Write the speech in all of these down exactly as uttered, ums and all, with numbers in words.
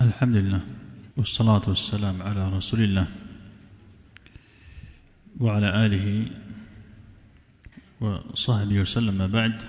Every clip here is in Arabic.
الحمد لله والصلاة والسلام على رسول الله وعلى آله وصحبه وسلم. ما بعد،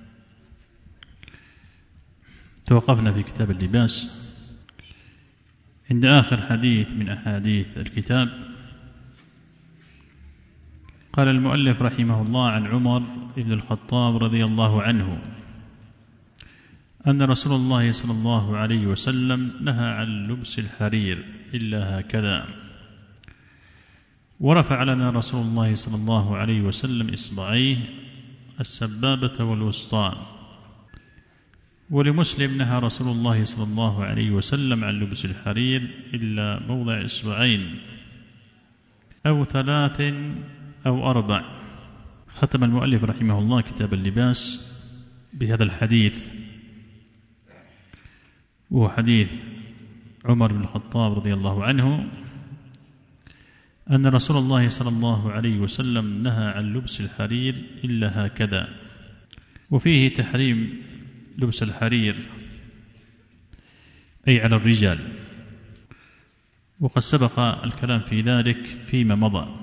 توقفنا في كتاب اللباس عند آخر حديث من أحاديث الكتاب. قال المؤلف رحمه الله: عن عمر بن الخطاب رضي الله عنه أن رسول الله صلى الله عليه وسلم نهى عن لبس الحرير إلا هكذا، ورفع لنا رسول الله صلى الله عليه وسلم إصبعيه السبابة والوسطى. ولمسلم: نهى رسول الله صلى الله عليه وسلم عن لبس الحرير إلا موضع إصبعين أو ثلاث أو أربع. ختم المؤلف رحمه الله كتاب اللباس بهذا الحديث، وهو حديث عمر بن الخطاب رضي الله عنه أن رسول الله صلى الله عليه وسلم نهى عن لبس الحرير إلا هكذا، وفيه تحريم لبس الحرير أي على الرجال، وقد سبق الكلام في ذلك فيما مضى.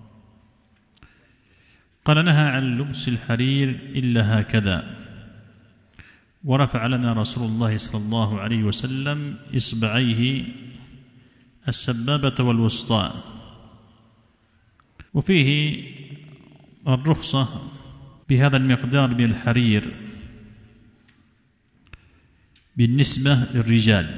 قال: نهى عن لبس الحرير إلا هكذا، ورفع لنا رسول الله صلى الله عليه وسلم إصبعيه السبابة والوسطى. وفيه الرخصة بهذا المقدار من الحرير بالنسبة للرجال.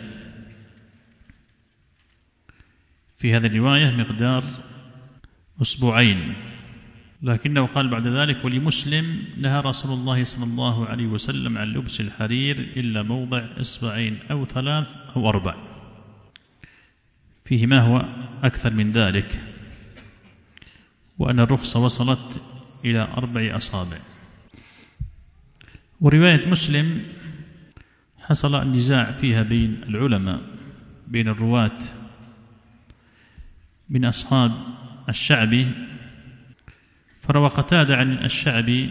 في هذه الرواية مقدار أسبوعين، لكنه قال بعد ذلك: ولمسلم: نهى رسول الله صلى الله عليه وسلم عن لبس الحرير إلا موضع إصبعين أو ثلاث أو أربع. فيه ما هو أكثر من ذلك، وأن الرخصة وصلت إلى أربع أصابع. ورواية مسلم حصل النزاع فيها بين العلماء، بين الرواة من أصحاب الشعبي، فروى قتادة عن الشعبي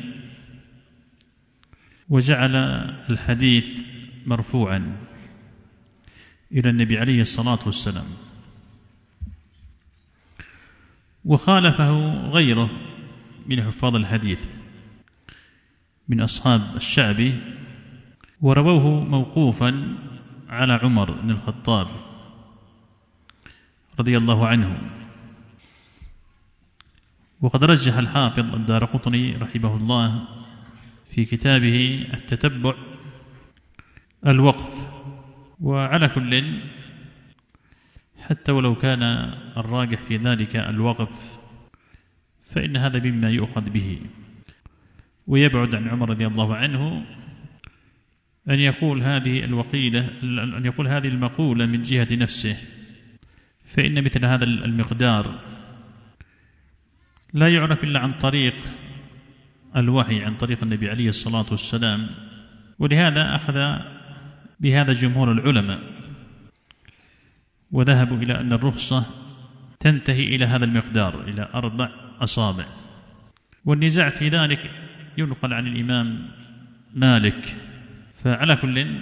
وجعل الحديث مرفوعا إلى النبي عليه الصلاة والسلام، وخالفه غيره من حفاظ الحديث من أصحاب الشعبي، ورووه موقوفا على عمر بن الخطاب رضي الله عنه. وقد رجح الحافظ الدارقطني رحمه الله في كتابه التتبع الوقف. وعلى كل، حتى ولو كان الراجح في ذلك الوقف، فإن هذا مما يؤخذ به، ويبعد عن عمر رضي الله عنه أن يقول هذه الوقيلة أن يقول هذه المقولة من جهة نفسه، فإن مثل هذا المقدار لا يعرف إلا عن طريق الوحي، عن طريق النبي عليه الصلاة والسلام. ولهذا أخذ بهذا جمهور العلماء، وذهبوا إلى أن الرخصة تنتهي إلى هذا المقدار، إلى أربع أصابع. والنزاع في ذلك ينقل عن الإمام مالك. فعلى كل،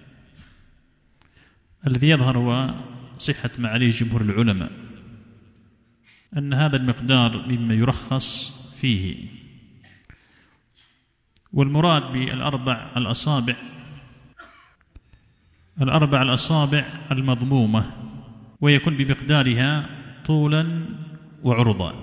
الذي يظهر هو صحة ما عليه جمهور العلماء، أن هذا المقدار مما يرخص فيه. والمراد بالأربع الأصابع الأربع الأصابع المضمومة، ويكون بمقدارها طولا وعرضا،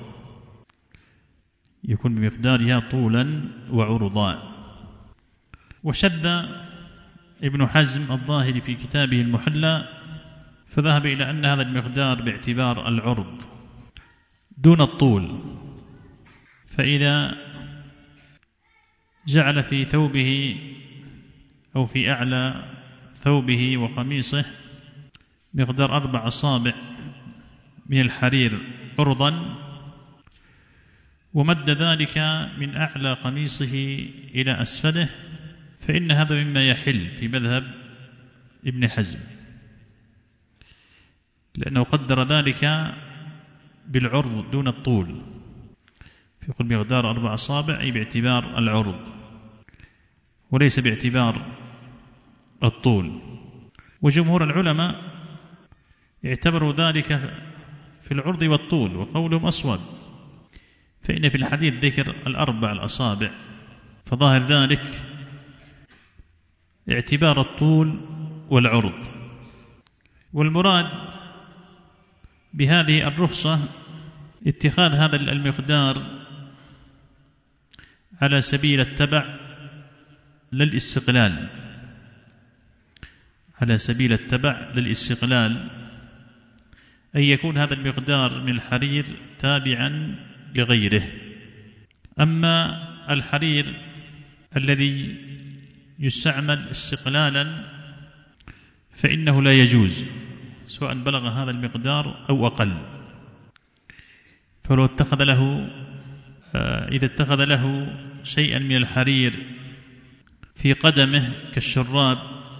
يكون بمقدارها طولا وعرضا. وشد ابن حزم الظاهري في كتابه المحلى، فذهب إلى أن هذا المقدار باعتبار العرض دون الطول، فإذا جعل في ثوبه أو في أعلى ثوبه وقميصه مقدار أربع أصابع من الحرير عرضا، ومد ذلك من أعلى قميصه إلى أسفله، فإن هذا مما يحل في مذهب ابن حزم، لأنه قدر ذلك بالعرض دون الطول، فيقول مقدار أربع أصابع أي باعتبار العرض وليس باعتبار الطول. وجمهور العلماء اعتبروا ذلك في العرض والطول، وقولهم أصوب، فإن في الحديث ذكر الأربع الأصابع، فظاهر ذلك اعتبار الطول والعرض. والمراد بهذه الرخصة اتخاذ هذا المقدار على سبيل التبع للاستقلال، على سبيل التبع للاستقلال، أن يكون هذا المقدار من الحرير تابعا لغيره. أما الحرير الذي يستعمل استقلالا فإنه لا يجوز، سواء بلغ هذا المقدار أو أقل. فلو اتخذ له إذا اتخذ له شيئا من الحرير في قدمه كالشراب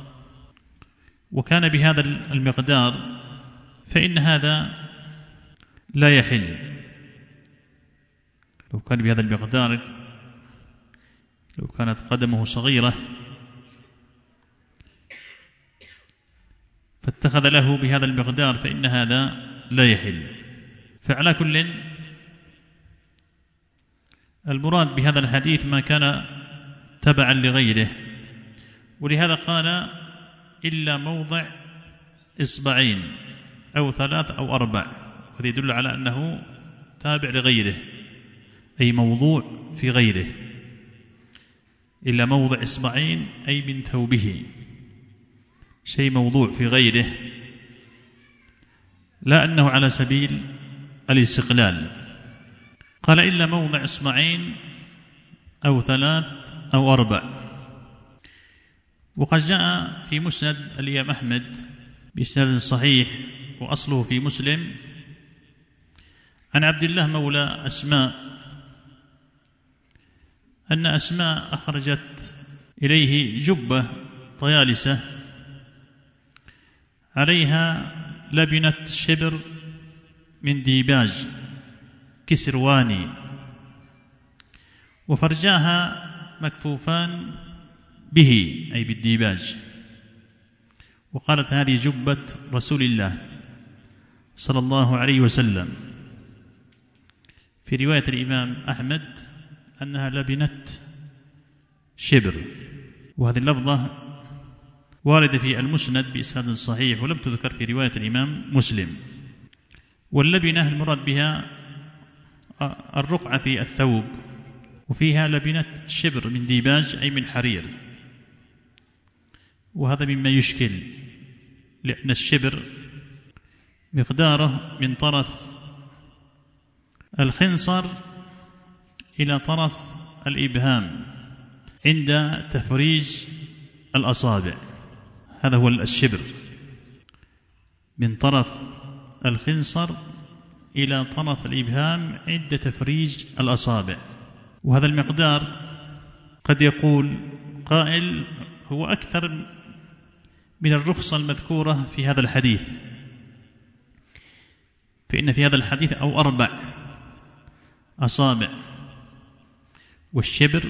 وكان بهذا المقدار فإن هذا لا يحل. لو كان بهذا المقدار، لو كانت قدمه صغيرة فاتخذ له بهذا المقدار فإن هذا لا يحل. فعلى كل المراد بهذا الحديث ما كان تبعا لغيره، ولهذا قال إلا موضع إصبعين أو ثلاث أو أربع، وهذا يدل على أنه تابع لغيره، أي موضوع في غيره. إلا موضع إصبعين أي من ثوبه، شيء موضوع في غيره، لا أنه على سبيل الاستقلال. قال إلا موضع إصبعين أو ثلاث أو أربع. وقد جاء في مسند الإمام أحمد بإسناد صحيح وأصله في مسلم عن عبد الله مولى أسماء أن أسماء أخرجت إليه جبة طيالسة عليها لبنة شبر من ديباج كسرواني، وفرجاها مكفوفان به أي بالديباج، وقالت هذه جبة رسول الله صلى الله عليه وسلم. في رواية الإمام أحمد أنها لبنة شبر، وهذه اللفظة واردة في المسند بإسناد صحيح ولم تذكر في رواية الإمام مسلم. واللبنة المراد بها الرقعة في الثوب، وفيها لبنة شبر من ديباج أي من حرير، وهذا مما يشكل، لأن الشبر مقداره من طرف الخنصر إلى طرف الإبهام عند تفريج الأصابع، هذا هو الشبر، من طرف الخنصر إلى طرف الإبهام عند تفريج الأصابع. وهذا المقدار قد يقول قائل هو أكثر من الرخصة المذكورة في هذا الحديث، فإن في هذا الحديث أو أربع أصابع، والشبر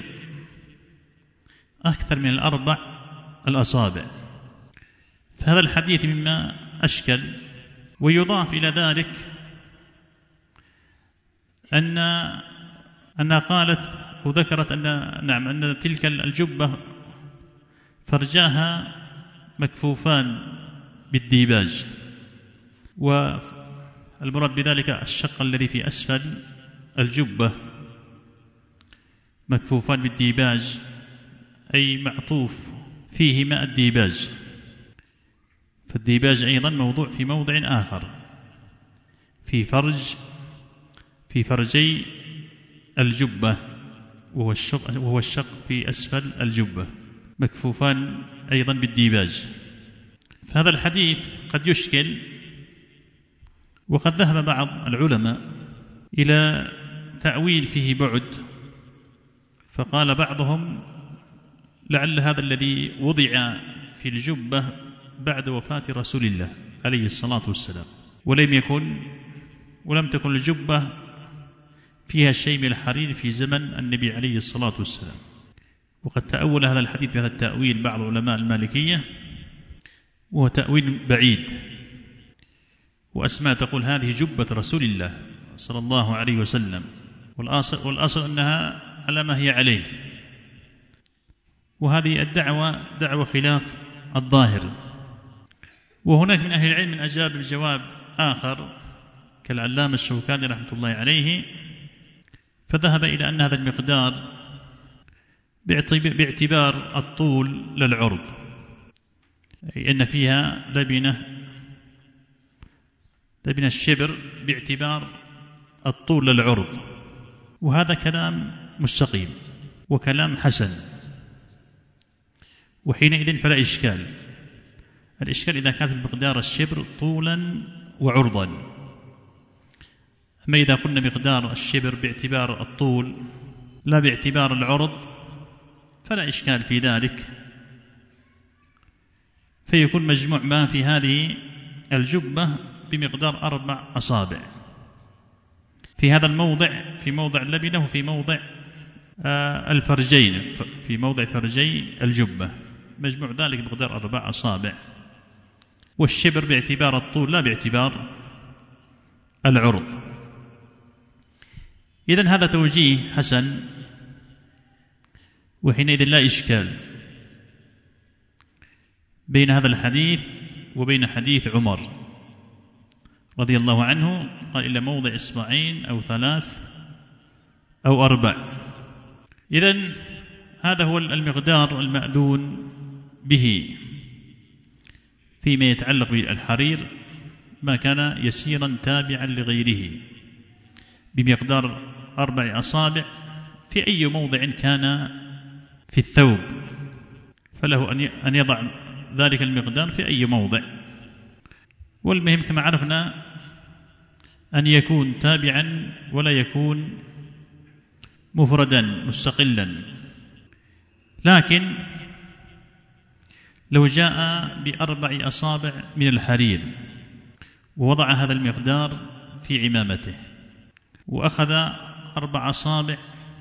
أكثر من الأربع الأصابع، فهذا الحديث مما أشكل. ويضاف إلى ذلك أن أنها قالت أو ذكرت أن نعم أن تلك الجبة فرجاها مكفوفان بالديباج، والمراد بذلك الشق الذي في أسفل الجبة مكفوفان بالديباج أي معطوف فيه ماء الديباج، فالديباج أيضا موضوع في موضع آخر في فرج في فرجي الجبة، وهو الشق, وهو الشق في أسفل الجبة مكفوفان أيضا بالديباج. فهذا الحديث قد يشكل، وقد ذهب بعض العلماء إلى تأويل فيه بعد، فقال بعضهم لعل هذا الذي وضع في الجبة بعد وفاة رسول الله عليه الصلاة والسلام، ولم يكن ولم تكن الجبة فيها شيء من الحرير في زمن النبي عليه الصلاة والسلام. وقد تأول هذا الحديث بهذا التأويل بعض علماء المالكية، وهو تأويل بعيد، وأسماء تقول هذه جبة رسول الله صلى الله عليه وسلم، والأصل, والأصل أنها على ما هي عليه. وهذه الدعوة دعوة خلاف الظاهر. وهناك من أهل العلم من أجاب بجواب آخر كالعلامة الشوكاني رحمة الله عليه، فذهب إلى أن هذا المقدار باعتبار الطول للعرض، أي أن فيها لبنة لبنة الشبر باعتبار الطول للعرض. وهذا كلام مستقيم وكلام حسن، وحينئذ فلا إشكال. الإشكال إذا كانت مقدار الشبر طولا وعرضا. أما إذا قلنا مقدار الشبر باعتبار الطول لا باعتبار العرض فلا إشكال في ذلك، فيكون مجموع ما في هذه الجبة بمقدار أربع أصابع في هذا الموضع، في موضع اللبنة وفي موضع الفرجين، في موضع فرجي الجبة، مجموع ذلك بمقدار أربع أصابع. والشبر باعتبار الطول لا باعتبار العرض. إذن هذا توجيه حسن، وحينئذ لا إشكال بين هذا الحديث وبين حديث عمر رضي الله عنه قال إلا موضع إصبعين أو ثلاث أو أربع. إذن هذا هو المقدار المأذون به فيما يتعلق بالحرير، ما كان يسيرا تابعا لغيره بمقدار أربع أصابع في أي موضع كان في الثوب، فله أن يضع ذلك المقدار في أي موضع. والمهم كما عرفنا أن يكون تابعا ولا يكون مفردا مستقلا. لكن لو جاء بأربع أصابع من الحرير ووضع هذا المقدار في عمامته وأخذ أربع أصابع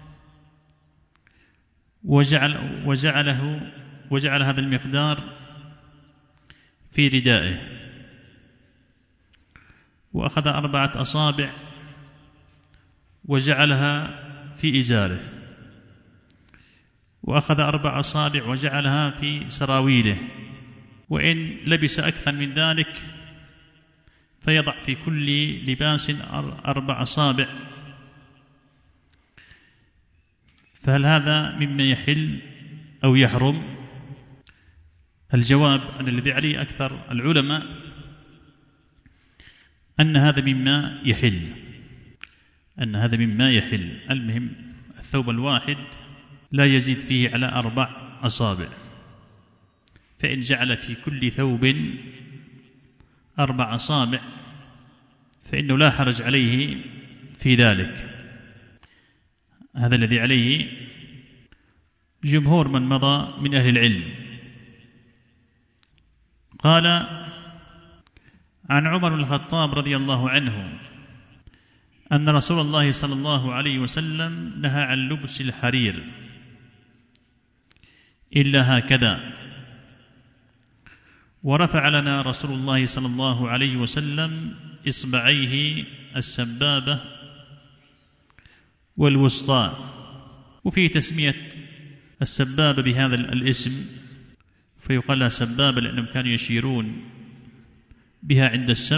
وجعل وجعله وجعل هذا المقدار في ردائه، وأخذ أربعة أصابع وجعلها في إزاره، وأخذ أربع أصابع وجعلها في سراويله، وإن لبس أكثر من ذلك فيضع في كل لباس أربع أصابع. فهل هذا مما يحل أو يحرم؟ الجواب أن الذي عليه أكثر العلماء أن هذا مما يحل، أن هذا مما يحل. المهم الثوب الواحد لا يزيد فيه على أربع أصابع، فإن جعل في كل ثوب أربع أصابع فإنه لا حرج عليه في ذلك. هذا الذي عليه جمهور من مضى من أهل العلم. قال عن عمر بن الخطاب رضي الله عنه أن رسول الله صلى الله عليه وسلم نهى عن لبس الحرير إلا هكذا، ورفع لنا رسول الله صلى الله عليه وسلم إصبعيه السبابة والوسطى. وفي تسمية السبابة بهذا الاسم فيقال لها سبابة لأنهم كانوا يشيرون بها عند السب،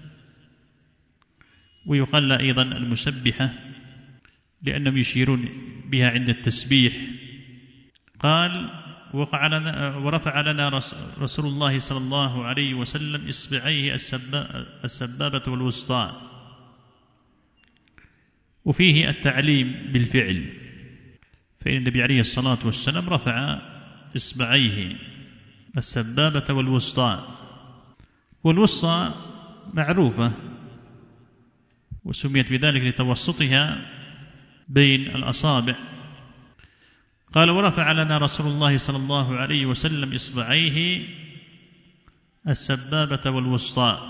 ويقال لها أيضا المسبحة لأنهم يشيرون بها عند التسبيح. قال وقع لنا ورفع لنا رسول الله صلى الله عليه وسلم إصبعيه السبابة والوسطى، وفيه التعليم بالفعل، فإن النبي عليه الصلاة والسلام رفع إصبعيه السبابة والوسطى. والوسطى معروفة وسميت بذلك لتوسطها بين الأصابع. قال ورفع لنا رسول الله صلى الله عليه وسلم إصبعيه السبابة والوسطى.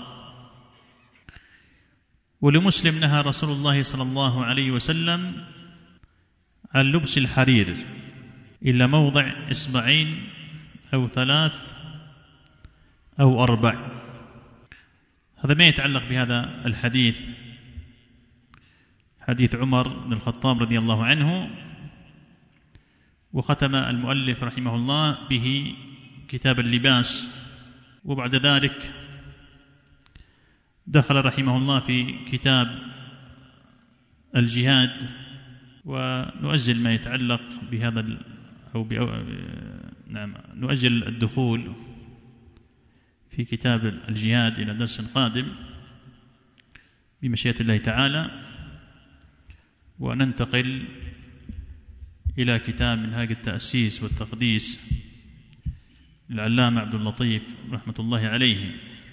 ولمسلم نهى رسول الله صلى الله عليه وسلم عن لبس الحرير إلا موضع إصبعين أو ثلاث أو أربع. هذا ما يتعلق بهذا الحديث، حديث عمر بن الخطاب رضي الله عنه. وختم المؤلف رحمه الله به كتاب اللباس، وبعد ذلك دخل رحمه الله في كتاب الجهاد، ونؤجل ما يتعلق بهذا أو بأو نعم نؤجل الدخول في كتاب الجهاد إلى درس قادم بمشيئة الله تعالى، وننتقل إلى كتاب منهاج التأسيس والتقديس للعلامة عبد اللطيف رحمة الله عليه.